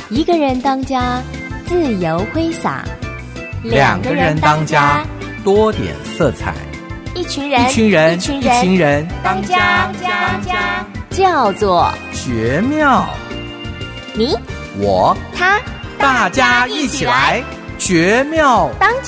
一个人当家，自由挥洒； 两个人当家，多点色彩； 一群人当家， 叫做绝妙。 你我他大家一起来绝妙当家。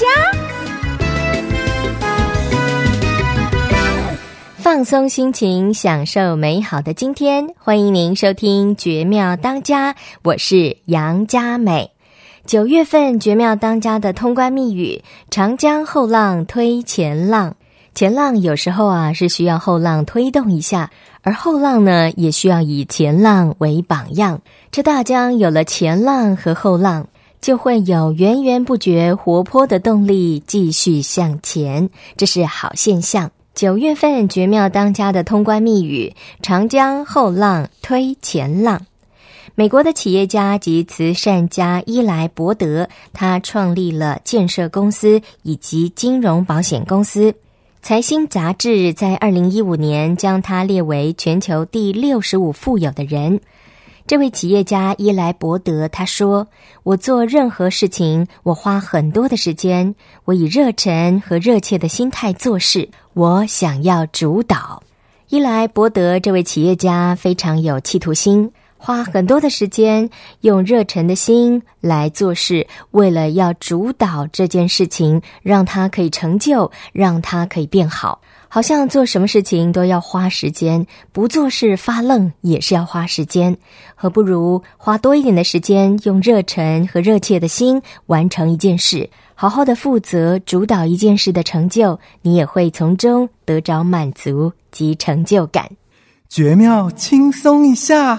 放松心情，享受美好的今天，欢迎您收听绝妙当家，我是杨佳美。9月份绝妙当家的通关密语：长江后浪推前浪。前浪有时候是需要后浪推动一下，而后浪呢也需要以前浪为榜样。这大江有了前浪和后浪，就会有源源不绝活泼的动力继续向前，这是好现象。9月份绝妙当家的通关密语：长江后浪推前浪。美国的企业家及慈善家伊莱伯德，他创立了建设公司以及金融保险公司。财新杂志在2015年将他列为全球第65富有的人。这位企业家伊莱伯德他说，我做任何事情，我花很多的时间，我以热忱和热切的心态做事，我想要主导。伊莱伯德这位企业家非常有企图心，花很多的时间，用热忱的心来做事，为了要主导这件事情，让它可以成就，让它可以变好。好像做什么事情都要花时间，不做事发愣也是要花时间，何不如花多一点的时间，用热忱和热切的心完成一件事，好好的负责主导一件事的成就，你也会从中得着满足及成就感。 绝妙轻松一下。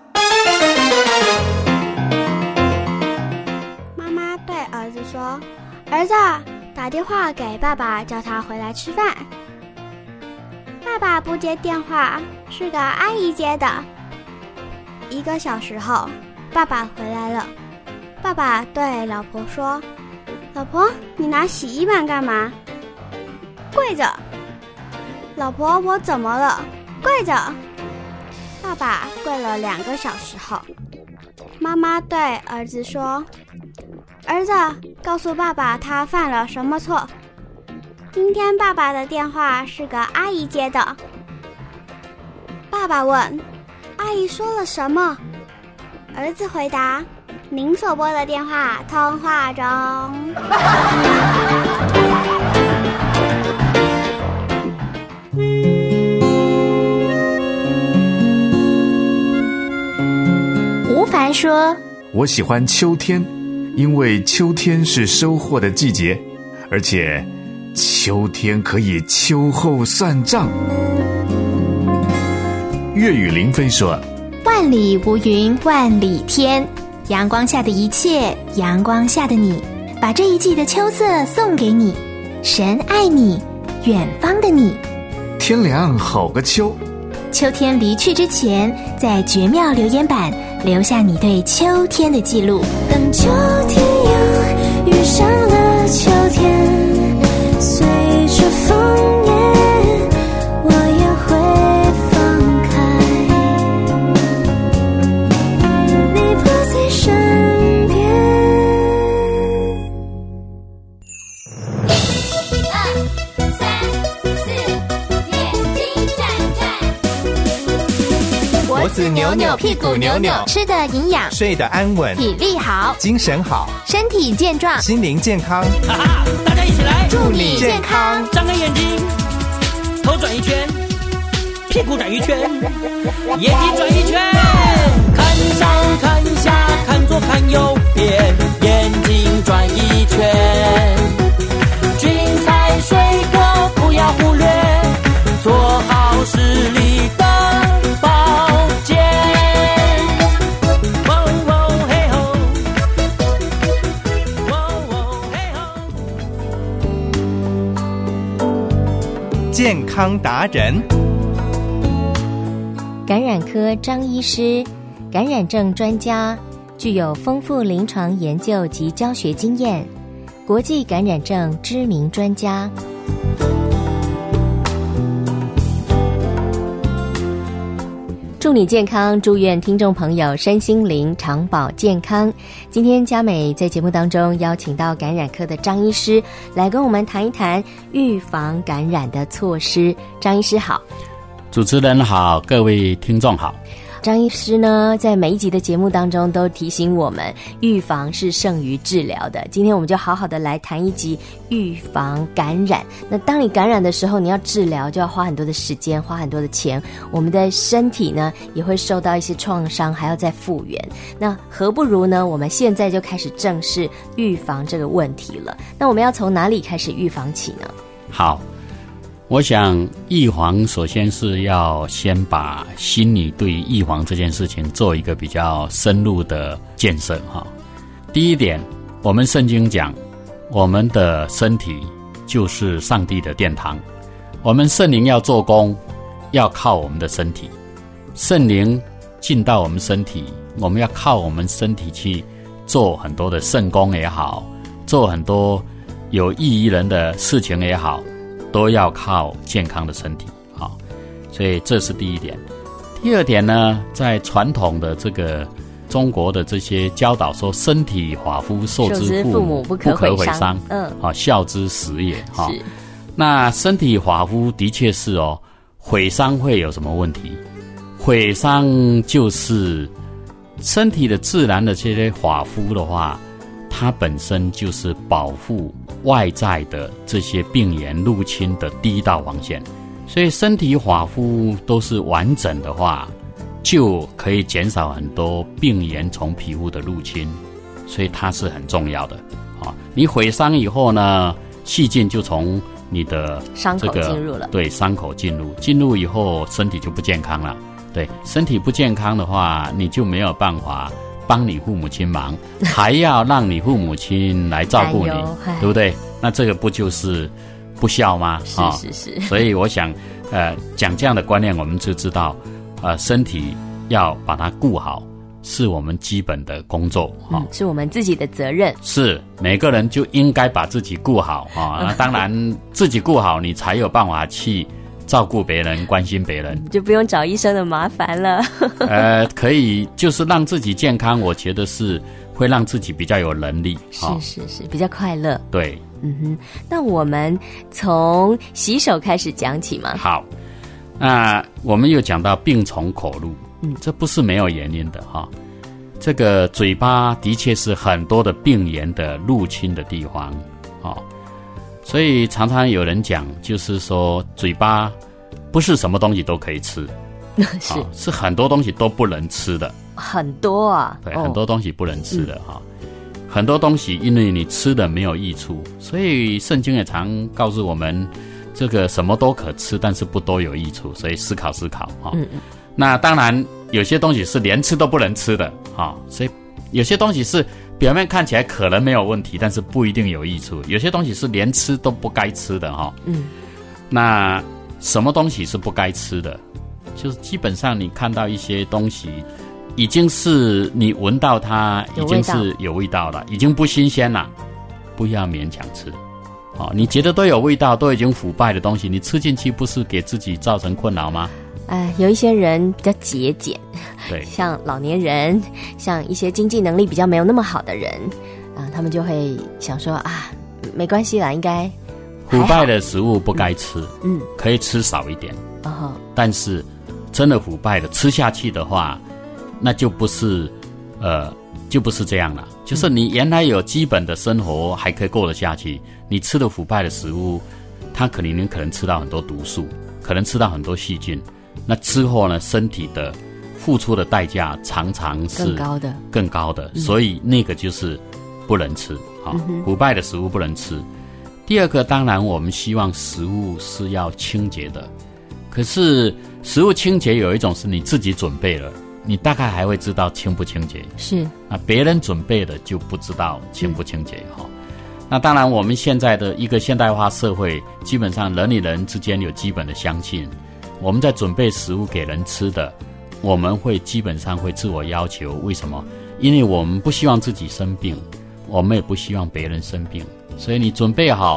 妈妈对儿子说，儿子，打电话给爸爸，叫他回来吃饭。爸爸不接电话，是个阿姨接的。1个小时后，爸爸回来了。爸爸对老婆说，老婆，你拿洗衣板干嘛？跪着。老婆，我怎么了？跪着。爸爸跪了2个小时后，妈妈对儿子说，儿子，告诉爸爸他犯了什么错。今天爸爸的电话是个阿姨接的。爸爸问，阿姨说了什么？儿子回答，您所拨的电话通话中。 吴凡说， 我喜欢秋天，因为秋天是收获的季节，而且秋天可以秋后算账。粤语林飞说， 万里无云万里天，阳光下的一切，阳光下的你，把这一季的秋色送给你，神爱你，远方的你。 天凉好个秋。 秋天离去之前，在绝妙留言板留下你对秋天的记录。 当秋天又遇上了秋天，随着枫叶我也会放开，你不在身边。1、2、3、4，眼睛转转， 脖子扭扭，屁股扭扭， 吃的营养， 睡得安稳， 体力好， 精神好， 身体健壮， 心灵健康。 哈哈，大家一起来， 祝你健康。 张开眼睛，头转一圈，屁股转一圈，眼睛转一圈，看上看下，看左看右边，眼睛转一圈。菌菜水果不要忽略，做好视力的保健。喔喔嘿吼，喔喔嘿吼。 健康达人， 感染科张医师，感染症专家，具有丰富临床研究及教学经验，国际感染症知名专家。 祝你健康，祝愿听众朋友身心灵长保健康。今天佳美在节目当中邀请到感染科的张医师来跟我们谈一谈预防感染的措施。张医师好。 主持人好，各位听众好。 张医师呢，在每一集的节目当中都提醒我们，预防是胜于治疗的。今天我们就好好的来谈一集预防感染。那当你感染的时候，你要治疗就要花很多的时间，花很多的钱，我们的身体呢也会受到一些创伤，还要再复原。那何不如呢，我们现在就开始正视预防这个问题了。那我们要从哪里开始预防起呢？ 好，我想预防首先是要先把心理对预防这件事情做一个比较深入的建设哈。第一点，我们圣经讲，我们的身体就是上帝的殿堂，我们圣灵要做工，要靠我们的身体。圣灵进到我们身体，我们要靠我们身体去做很多的圣工也好，做很多有意义人的事情也好，都要靠健康的身体啊，所以这是第一点。第二点呢，在传统的这个中国的这些教导说，身体发肤受之父母，不可毁伤，孝之始也哈。那身体发肤的确是哦，毁伤会有什么问题？毁伤就是身体的自然的这些发肤的话，它本身就是保护外在的这些病原入侵的第一道防线，所以身体发肤都是完整的话，就可以减少很多病原从皮肤的入侵，所以它是很重要的。你毁伤以后呢，细菌就从你的伤口进入了， 对，伤口进入以后，身体就不健康了。对，身体不健康的话，你就没有办法帮你父母亲忙，还要让你父母亲来照顾你，对不对？那这个不就是不孝吗？ 是。 所以我想，讲这样的观念，我们就知道，身体要把它顾好，是我们基本的工作， 是我们自己的责任。 是每个人就应该把自己顾好啊。当然，自己顾好，你才有办法去照顾别人，关心别人， 就不用找医生的麻烦了。 可以就是让自己健康，我觉得是会让自己比较有能力， 是，比较快乐。 对， 那我们从洗手开始讲起嘛。 好，那我们又讲到病从口入，这不是没有原因的哈。这个嘴巴的确是很多的病原的入侵的地方，所以常常有人讲，就是说嘴巴不是什么东西都可以吃，是很多东西都不能吃的， 很多啊， 对，很多东西不能吃的很多东西因为你吃的没有益处，所以圣经也常告诉我们，这个什么都可吃，但是不都有益处，所以思考那当然有些东西是连吃都不能吃的所以有些东西是表面看起来可能没有问题，但是不一定有益处。有些东西是连吃都不该吃的那什么东西是不该吃的？就是基本上你看到一些东西，已经是你闻到它已经是有味道了，已经不新鲜了，不要勉强吃。你觉得都有味道，都已经腐败的东西，你吃进去不是给自己造成困扰吗？ 有一些人比较节俭， 对， 像老年人，像一些经济能力比较没有那么好的人他们就会想说没关系啦，应该腐败的食物不该吃，可以吃少一点，但是真的腐败的吃下去的话，那就不是这样了。就是你原来有基本的生活还可以过得下去，你吃的腐败的食物，你可能吃到很多毒素，可能吃到很多细菌，那之后呢，身体的付出的代价常常是更高的，所以那个就是不能吃腐败的食物不能吃。第二个，当然我们希望食物是要清洁的，可是食物清洁有一种是你自己准备了，你大概还会知道清不清洁， 是别人准备的就不知道清不清洁那当然我们现在的一个现代化社会，基本上人与人之间有基本的相信，我们在准备食物给人吃的，我们会基本上会自我要求。为什么？因为我们不希望自己生病，我们也不希望别人生病，所以你准备好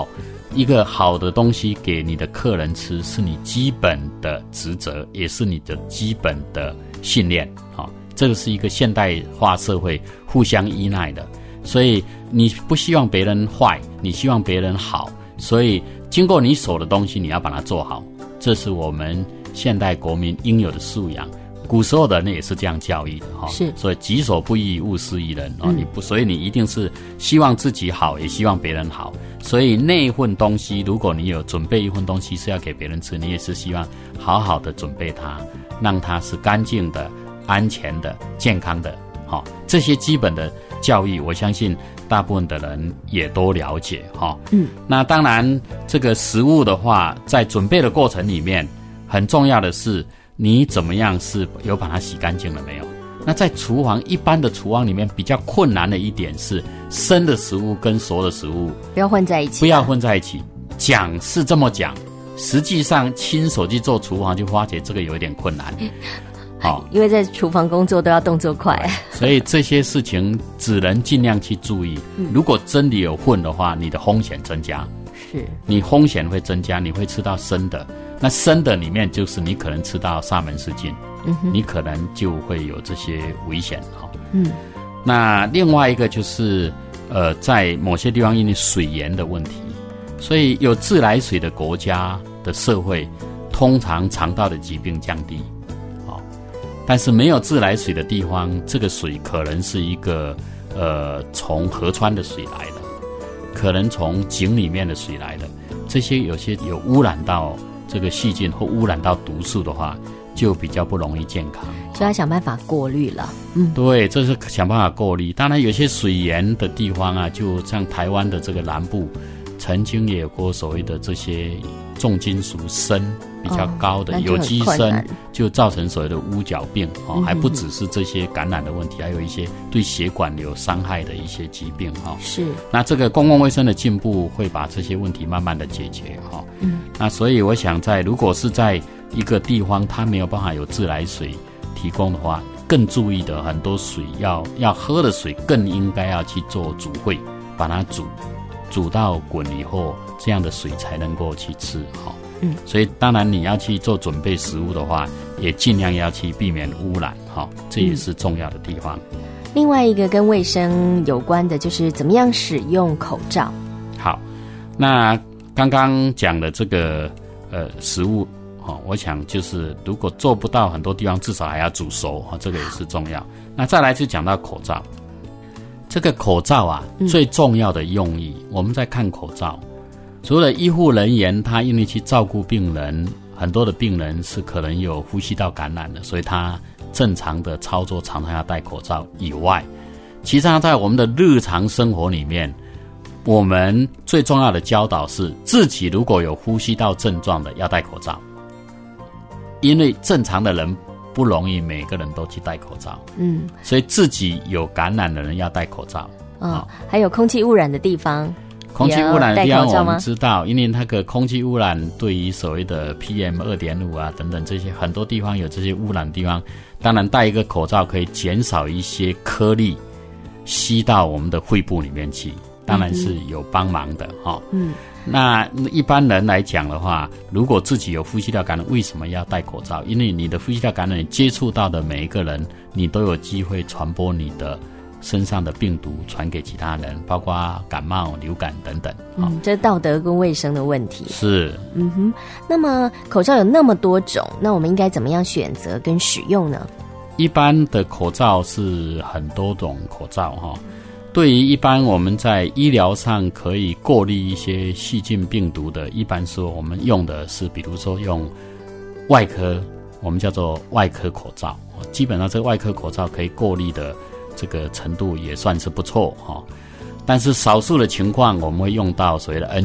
一个好的东西给你的客人吃，是你基本的职责，也是你的基本的训练。这个是一个现代化社会互相依赖的，所以你不希望别人坏，你希望别人好，所以经过你手的东西，你要把它做好，这是我们现代国民应有的素养。古时候的人也是这样教育的是， 所以己所不欲，勿施于人所以你一定是希望自己好，也希望别人好。所以那一份东西，如果你有准备一份东西是要给别人吃，你也是希望好好的准备它，让它是干净的、安全的、健康的。这些基本的教育，我相信大部分的人也都了解。那当然，这个食物的话，在准备的过程里面，很重要的是你怎么样是有把它洗干净了没有？那在厨房一般的厨房里面比较困难的一点是，生的食物跟熟的食物不要混在一起。 不要混在一起。讲是这么讲，实际上亲手去做厨房就发觉这个有一点困难。 因为在厨房工作都要动作快， 所以这些事情只能尽量去注意。如果真的有混的话，你的风险增加。 是，你风险会增加，你会吃到生的。那生的里面就是你可能吃到沙门氏菌，你可能就会有这些危险。那另外一个就是在某些地方因为水源的问题，所以有自来水的国家的社会，通常肠道的疾病降低。但是没有自来水的地方，这个水可能是一个从河川的水来的，可能从井里面的水来的，这些有些有污染到这个细菌或污染到毒素的话，就比较不容易健康， 就要想办法过滤了。 对，这是想办法过滤。当然有些水源的地方啊，就像台湾的这个南部，曾经也有过所谓的这些重金属砷比较高的有机砷，就造成所谓的乌角病。还不只是这些感染的问题，还有一些对血管有伤害的一些疾病。 是， 那这个公共卫生的进步会把这些问题慢慢的解决。那所以我想如果是在一个地方它没有办法有自来水提供的话，更注意的很多水要喝的水更应该要去做煮沸，把它煮到滚以后，这样的水才能够去吃。所以当然你要去做准备食物的话，也尽量要去避免污染。这也是重要的地方。 另外一个跟卫生有关的就是怎么样使用口罩。 好，那刚刚讲的这个食物，我想就是如果做不到，很多地方至少还要煮熟，这个也是重要。那再来就讲到口罩，这个口罩啊，最重要的用意，我们在看口罩，除了医护人员他因为去照顾病人，很多的病人是可能有呼吸道感染的，所以他正常的操作常常要戴口罩以外，其实上在我们的日常生活里面，我们最重要的教导是自己如果有呼吸道症状的要戴口罩，因为正常的人不容易每个人都去戴口罩，所以自己有感染的人要戴口罩。 还有空气污染的地方， 空气污染的地方我们知道，因为那个空气污染对于所谓的 PM2.5 啊等等这些很多地方有这些污染的地方，当然戴一个口罩可以减少一些颗粒吸到我们的肺部里面去，当然是有帮忙的。那一般人来讲的话，如果自己有呼吸道感染，为什么要戴口罩？因为你的呼吸道感染，你接触到的每一个人，你都有机会传播你的身上的病毒传给其他人，包括感冒、流感等等。 这是道德跟卫生的问题。 是。 那么口罩有那么多种，那我们应该怎么样选择跟使用呢？ 一般的口罩是很多种口罩。对于一般我们在医疗上可以过滤一些细菌病毒的，一般说我们用的是比如说用外科，我们叫做外科口罩，基本上这个外科口罩可以过滤的这个程度也算是不错。但是少数的情况我们会用到所谓的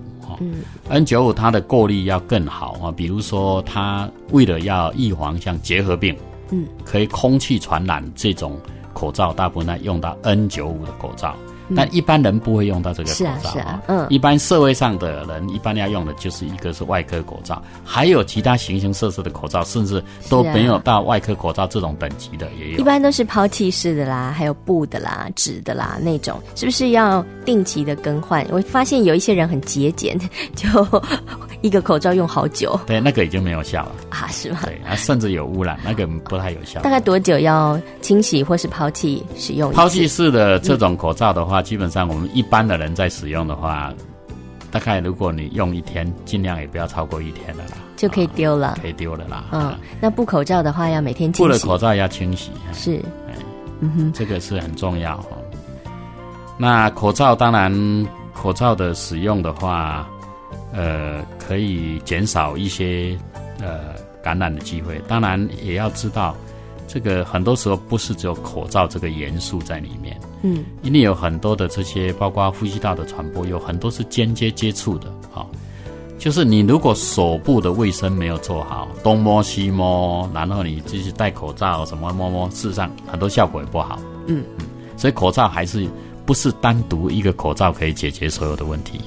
N95。N95 它的过滤要更好，比如说它为了要预防像结核病，可以空气传染这种口罩，大部分用到 N95 的口罩。 但一般人不会用到这个口罩。 是啊， 一般社会上的人一般要用的就是一个是外科口罩，还有其他形形色色的口罩，甚至都没有到外科口罩这种等级的也有。 一般都是抛弃式的啦，还有布的啦、纸的啦那种，是不是要定期的更换？我发现有一些人很节俭，就一个口罩用好久。 对，那个已经没有效了啊，是吗？ 对，甚至有污染，那个不太有效。 大概多久要清洗或是抛弃使用一次？ 抛弃式的这种口罩的话，基本上我们一般的人在使用的话，大概如果你用1天，尽量也不要超过1天了啦， 就可以丢了， 可以丢了啦。 那布口罩的话要每天清洗。 布的口罩要清洗， 是， 这个是很重要。那口罩当然，口罩的使用的话，可以减少一些感染的机会。当然也要知道，这个很多时候不是只有口罩这个元素在里面，因为有很多的这些，包括呼吸道的传播，有很多是间接接触的就是你如果手部的卫生没有做好，东摸西摸，然后你继续戴口罩什么摸摸，事实上很多效果也不好。所以口罩还是不是单独一个口罩可以解决所有的问题。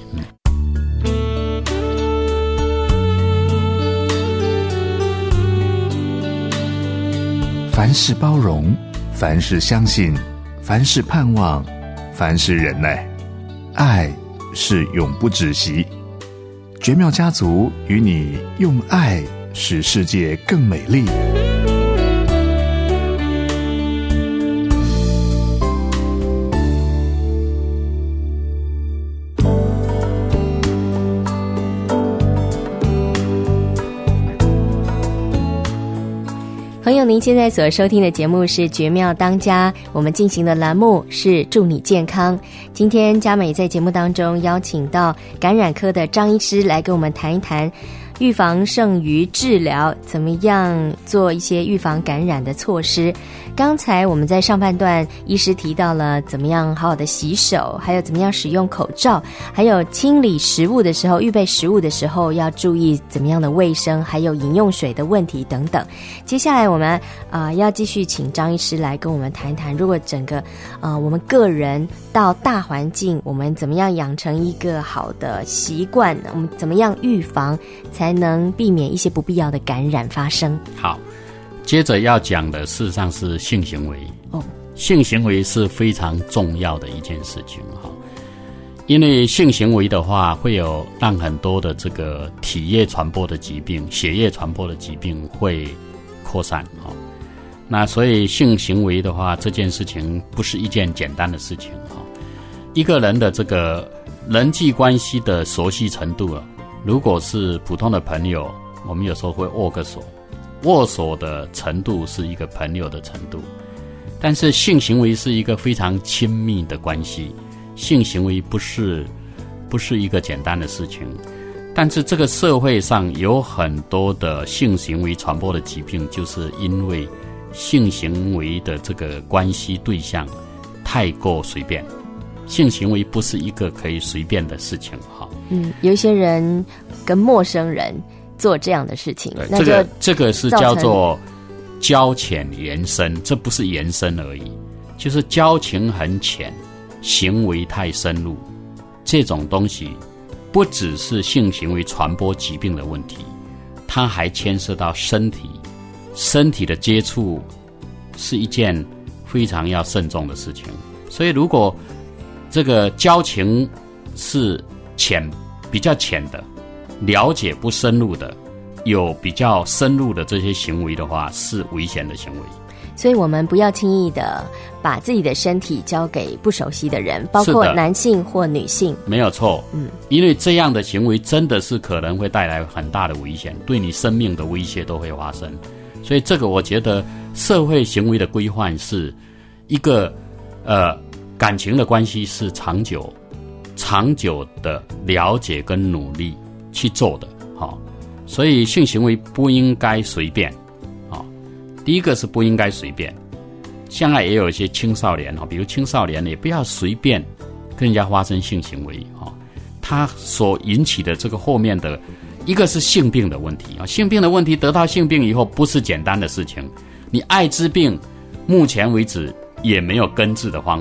凡事包容，凡事相信，凡事盼望，凡事忍耐，爱是永不止息。绝妙家族与你用爱使世界更美丽。 朋友，您现在所收听的节目是《绝妙当家》，我们进行的栏目是祝你健康。今天佳美在节目当中邀请到感染科的张医师来跟我们谈一谈预防胜于治疗，怎么样做一些预防感染的措施。刚才我们在上半段医师提到了怎么样好好的洗手，还有怎么样使用口罩，还有清理食物的时候，预备食物的时候要注意怎么样的卫生，还有饮用水的问题等等。接下来我们要继续请张医师来跟我们谈一谈，如果整个我们个人到大环境，我们怎么样养成一个好的习惯，我们怎么样预防才能避免一些不必要的感染发生。 好，接着要讲的事实上是性行为。性行为是非常重要的一件事情因为性行为的话会有让很多的这个体液传播的疾病、血液传播的疾病会扩散那所以性行为的话，这件事情不是一件简单的事情一个人的这个人际关系的熟悉程度如果是普通的朋友，我们有时候会握个手，握手的程度是一个朋友的程度。但是性行为是一个非常亲密的关系，性行为不是一个简单的事情。但是这个社会上有很多的性行为传播的疾病，就是因为性行为的这个关系对象太过随便。性行为不是一个可以随便的事情有一些人跟陌生人做这样的事情，那这个是叫做交浅言深，这不是延伸而已，就是交情很浅，行为太深入。这种东西不只是性行为传播疾病的问题，它还牵涉到身体的接触是一件非常要慎重的事情。所以如果这个交情是比较浅的，了解不深入的，有比较深入的这些行为的话，是危险的行为。 所以我们不要轻易的把自己的身体交给不熟悉的人，包括男性或女性。 没有错，因为这样的行为真的是可能会带来很大的危险，对你生命的威胁都会发生。所以这个我觉得社会行为的规范是一个感情的关系是长久的了解跟努力去做的所以性行为不应该随便第一个是不应该随便。现在也有一些青少年比如青少年也不要随便跟人家发生性行为它所引起的这个后面的一个是性病的问题性病的问题，得到性病以后不是简单的事情。你艾滋病目前为止也没有根治的方法，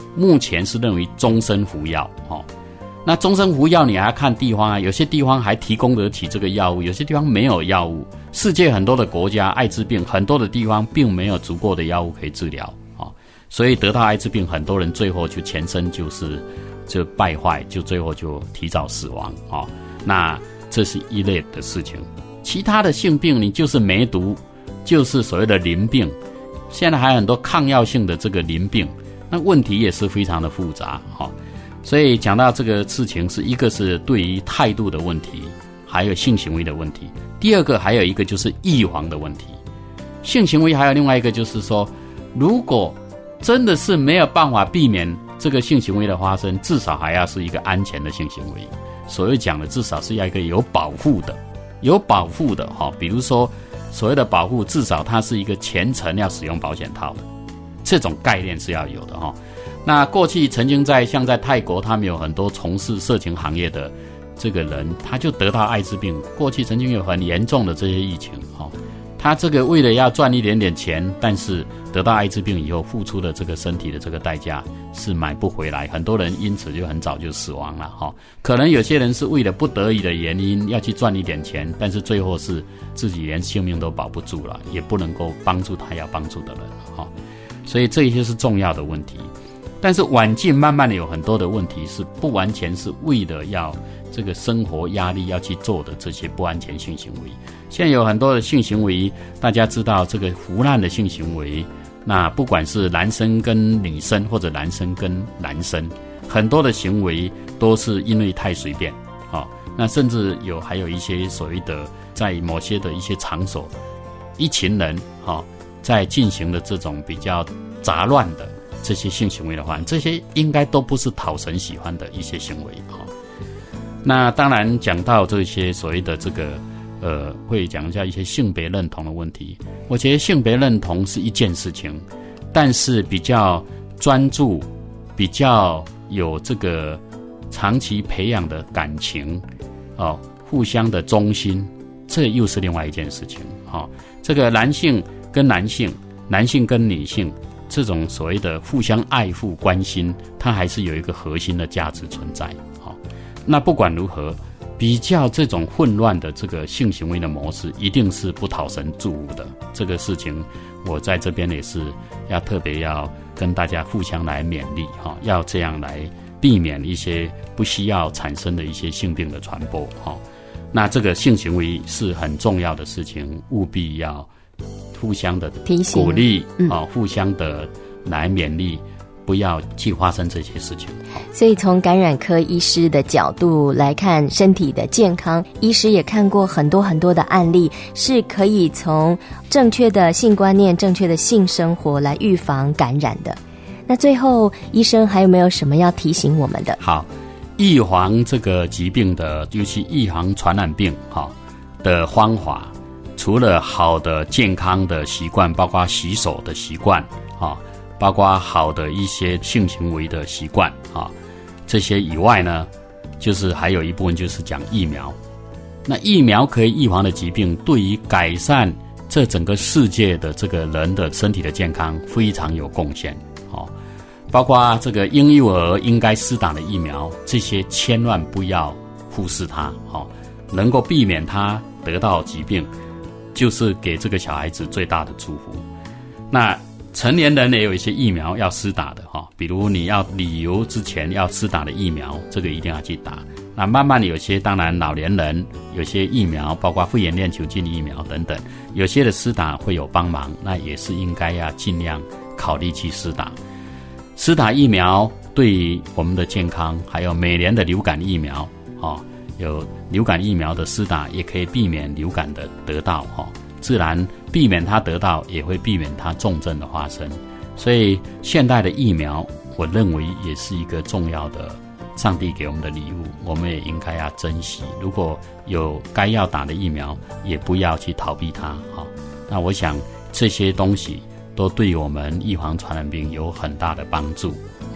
目前是认为终身服药那终身服药你还要看地方啊，有些地方还提供得起这个药物，有些地方没有药物。世界很多的国家，艾滋病很多的地方并没有足够的药物可以治疗所以得到艾滋病，很多人最后就全身就败坏，就最后就提早死亡那这是一类的事情。其他的性病，你就是梅毒，就是所谓的淋病，现在还有很多抗药性的这个淋病，那问题也是非常的复杂所以讲到这个事情，是一个是对于态度的问题，还有性行为的问题。第二个还有一个就是预防的问题。性行为还有另外一个就是说，如果真的是没有办法避免这个性行为的发生，至少还要是一个安全的性行为。所谓讲的至少是要一个有保护的比如说所谓的保护，至少它是一个全程要使用保险套的，这种概念是要有的那过去曾经像在泰国，他们有很多从事色情行业的这个人，他就得到艾滋病。过去曾经有很严重的这些疫情他这个为了要赚一点点钱，但是得到艾滋病以后付出的这个身体的这个代价是买不回来，很多人因此就很早就死亡了可能有些人是为了不得已的原因要去赚一点钱，但是最后是自己连性命都保不住了，也不能够帮助他要帮助的人所以这一些是重要的问题。但是晚近慢慢的有很多的问题是不完全是为了要这个生活压力要去做的这些不安全性行为。现在有很多的性行为，大家知道这个胡乱的性行为，那不管是男生跟女生或者男生跟男生，很多的行为都是因为太随便那甚至还有一些所谓的在某些的一些场所，一群人在进行的这种比较杂乱的这些性行为的话，这些应该都不是讨神喜欢的一些行为那当然讲到这些所谓的这个会讲一下一些性别认同的问题。我觉得性别认同是一件事情，但是比较专注，比较有这个长期培养的感情互相的忠心，这又是另外一件事情这个男性跟男性，男性跟女性，这种所谓的互相爱护关心，它还是有一个核心的价值存在那不管如何，比较这种混乱的这个性行为的模式，一定是不讨神注目的。这个事情我在这边也是要特别要跟大家互相来勉励要这样来避免一些不需要产生的一些性病的传播那这个性行为是很重要的事情，务必要互相的提醒鼓励互相的来勉励，不要去发生这些事情。 所以从感染科医师的角度来看身体的健康，医师也看过很多很多的案例，是可以从正确的性观念、正确的性生活来预防感染的。那最后医生还有没有什么要提醒我们的？ 好，预防这个疾病的，尤其预防传染病的方法，除了好的健康的习惯，包括洗手的习惯包括好的一些性行为的习惯这些以外呢，就是还有一部分就是讲疫苗。那疫苗可以预防的疾病，对于改善这整个世界的这个人的身体的健康非常有贡献包括这个婴幼儿应该施打的疫苗，这些千万不要忽视它能够避免他得到疾病，就是给这个小孩子最大的祝福。那成年人也有一些疫苗要施打的比如你要旅游之前要施打的疫苗，这个一定要去打。那慢慢的有些当然老年人有些疫苗，包括肺炎链球菌疫苗等等，有些的施打会有帮忙，那也是应该要尽量考虑去施打。施打疫苗对于我们的健康，还有每年的流感疫苗有流感疫苗的施打，也可以避免流感的得到自然避免它得到，也会避免它重症的发生。所以现代的疫苗，我认为也是一个重要的上帝给我们的礼物，我们也应该要珍惜。如果有该要打的疫苗，也不要去逃避它那我想这些东西都对我们预防传染病有很大的帮助。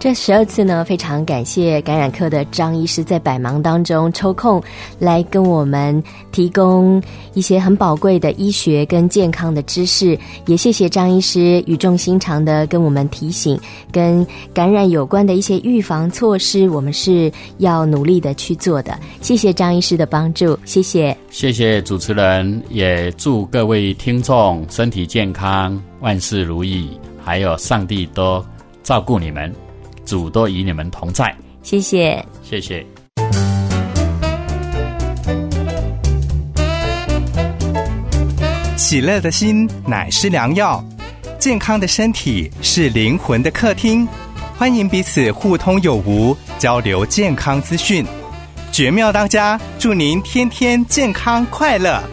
这12次呢，非常感谢感染科的张医师在百忙当中抽空来跟我们提供一些很宝贵的医学跟健康的知识，也谢谢张医师语重心长的跟我们提醒，跟感染有关的一些预防措施，我们是要努力的去做的。谢谢张医师的帮助，谢谢。 谢谢主持人，也祝各位听众身体健康，万事如意，还有上帝都照顾你们，主都与你们同在。 谢谢， 谢谢。 喜乐的心乃是良药，健康的身体是灵魂的客厅。欢迎彼此互通有无，交流健康资讯。绝妙当家，祝您天天健康快乐。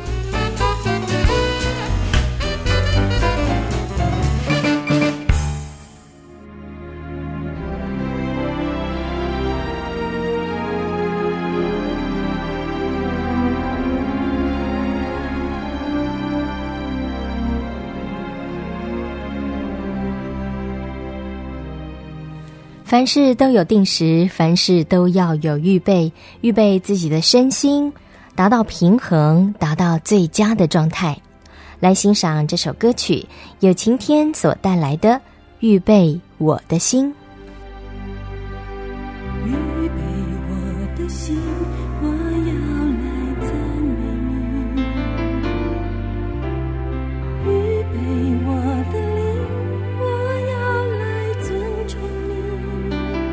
凡事都有定时，凡事都要有预备，预备自己的身心，达到平衡，达到最佳的状态。来欣赏这首歌曲，有晴天所带来的《预备我的心》。 预备我的心，我要来赞美你。预备我的灵，我要来尊重你。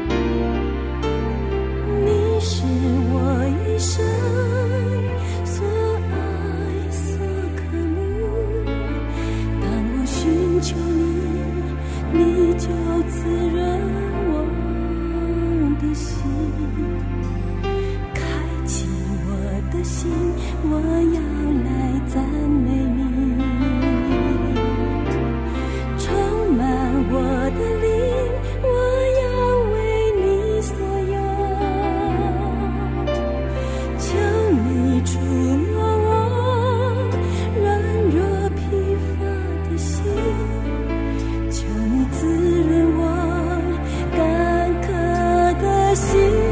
你是我一生所爱所渴慕，当我寻求你，你就滋润我的心，开启我的心，我要来赞美你，充满我的灵，我要为你所有，求你触摸我软弱疲乏的心，求你滋润我干渴的心。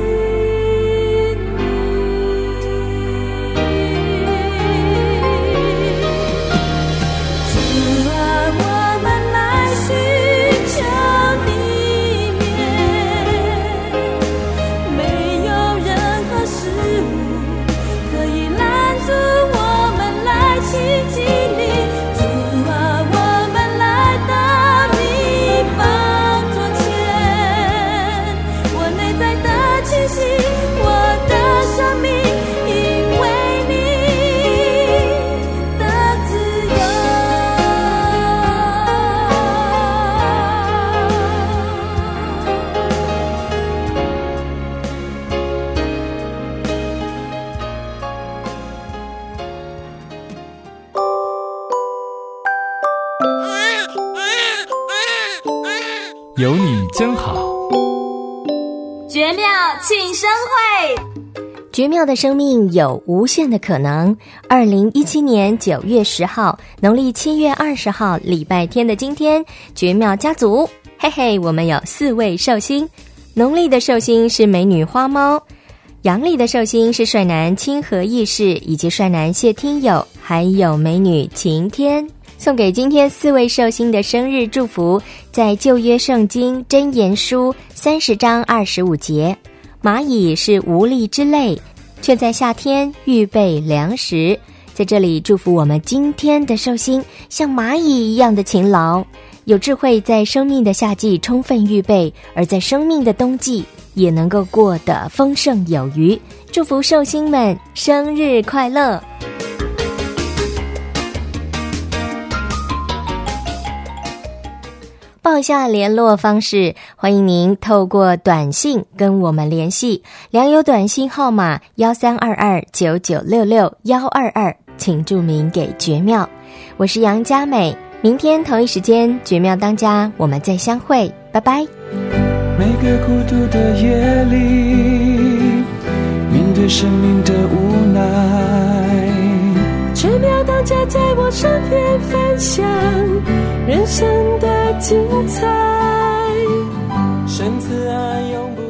有你真好。 绝妙庆生会， 绝妙的生命有无限的可能。2017年9月10号，农历7月20号，礼拜天的今天，绝妙家族，嘿嘿，我们有4位寿星。农历的寿星是美女花猫，阳历的寿星是帅男清河义士以及帅男谢听友，还有美女晴天。送给今天4位寿星的生日祝福，在旧约圣经箴言书30章25节，蚂蚁是无力之类，却在夏天预备粮食。在这里祝福我们今天的寿星像蚂蚁一样的勤劳，有智慧，在生命的夏季充分预备，而在生命的冬季也能够过得丰盛有余。祝福寿星们生日快乐！报一下联络方式，欢迎您透过短信跟我们联系，良友短信号码132299662122，请注明给绝妙。我是杨佳美，明天同一时间绝妙当家，我们再相会，拜拜。 每个孤独的夜里，面对生命的无奈， 绝妙当家在我身边分享人生的精彩， 生神慈爱永不